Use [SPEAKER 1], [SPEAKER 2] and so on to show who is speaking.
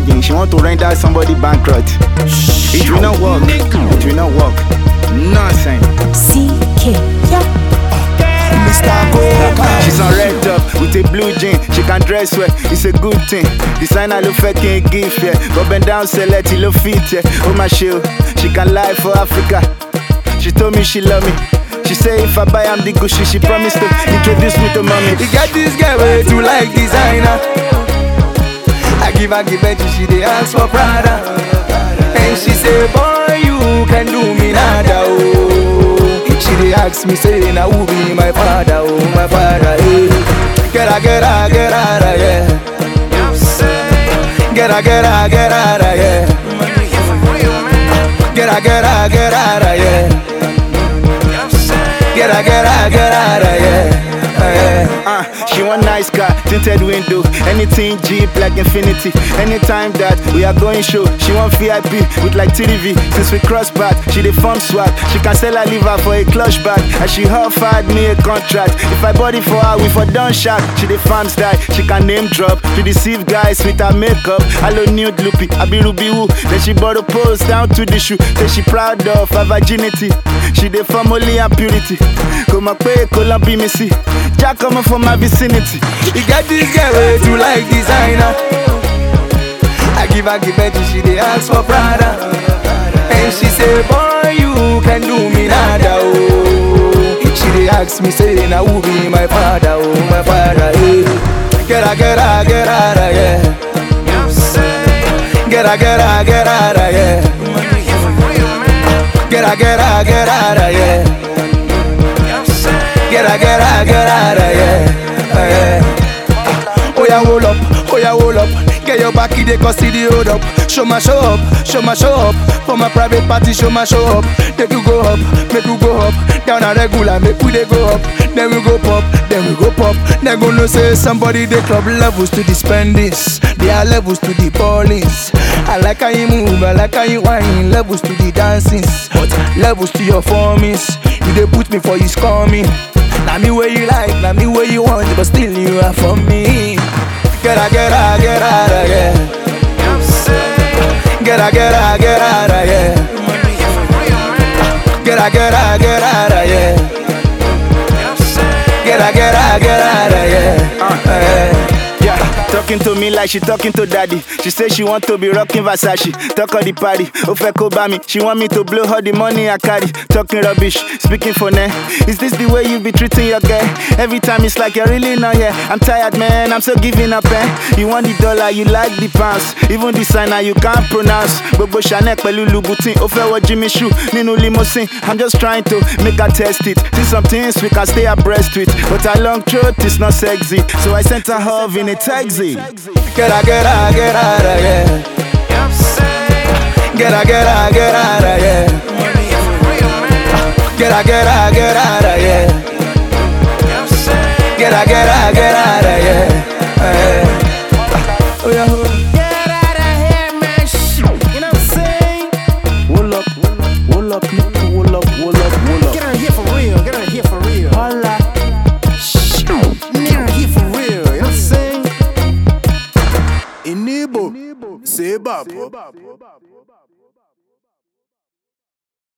[SPEAKER 1] begging. She want to render somebody bankrupt. It will not work. It will not work. Nonsense.
[SPEAKER 2] CK, yeah.
[SPEAKER 3] Mr. Coca.
[SPEAKER 1] She's on red top with a blue jean. She can dress well, it's a good thing. Designer look fucking gift, yeah. Go bend down, select, it look fit, yeah. Oh my shield, she can lie for Africa. She told me she love me. She say if I buy am the Gucci, she promised to introduce me to mommy.
[SPEAKER 3] You get this girl way to like designer. I give her, she dey ask for Prada. And she say, boy, you can do me nada, oh. She dey ask me, say, now who be my father, oh, my father, eh. Get her, yeah. Get her, yeah. Get her, yeah. Get her, yeah. Get her, yeah.
[SPEAKER 1] She want nice car, tinted window, anything Jeep like Infinity. Anytime that we are going show, she want VIP with like TDV. Since we cross path, she dey form swag. She can sell her liver for a clutch bag, and she offered me a contract. If I bought it for her, we for done shark. She dey farm style, she can name drop to deceive guys with her makeup. Hello nude loopy, I be Ruby Woo. Then she bought a pose down to the shoe. Say she proud of her virginity. She dey form only her purity. Come up, be me see. Jack coming from my vicinity.
[SPEAKER 3] You get this girl way to like designer. I give her, she dey ask for Prada. And she say, boy, you can do me nada, oh. She dey ask me, say, now who be my father, oh, my father, eh. Get her, yeah. Get her, yeah. Get her, yeah. Get her, yeah. Get her, yeah. Oh yeah, hold up. Get your back in the cause see the hold up. Show up. For my private party, show up. Make you go up. Down a regular, make we dey go up. Then we go pop. Then gonna say somebody the club levels to the spendings. There are levels to the ballings. I like how you move, I like how you whine. Levels to the dancings, but levels to your formings. You dey put me for his coming. Now me where you like, now me where you want, but still you are for me. Get her, yeah. Get her, yeah. Get her, yeah. Get her, yeah.
[SPEAKER 1] Talking to me like she talking to daddy. She say she want to be rocking Versace. Talk of the party, Ofeko Bami. She want me to blow her the money I carry. Talking rubbish, speaking for ne. Is this the way you be treating your girl? Every time it's like you're really not here. I'm tired, man, I'm so giving up, eh? You want the dollar, you like the pounds. Even the signer you can't pronounce. Bobo Chanel, Pelu Louboutin, Ofewo Jimmy Choo, Ninu Limousine. I'm just trying to make her test it. See some things we can stay abreast with, but her long throat is not sexy. So I sent her home in a taxi.
[SPEAKER 3] Get her, yeah. Get her, yeah. Get her, yeah. Get her, yeah. Oh yeah.
[SPEAKER 2] Get out of here, man. You know what I'm saying?
[SPEAKER 1] Wool up.
[SPEAKER 2] Get out of here for real.
[SPEAKER 1] Holla.
[SPEAKER 2] Get out of here for real. You know what I'm saying?
[SPEAKER 3] Inibo, Seba.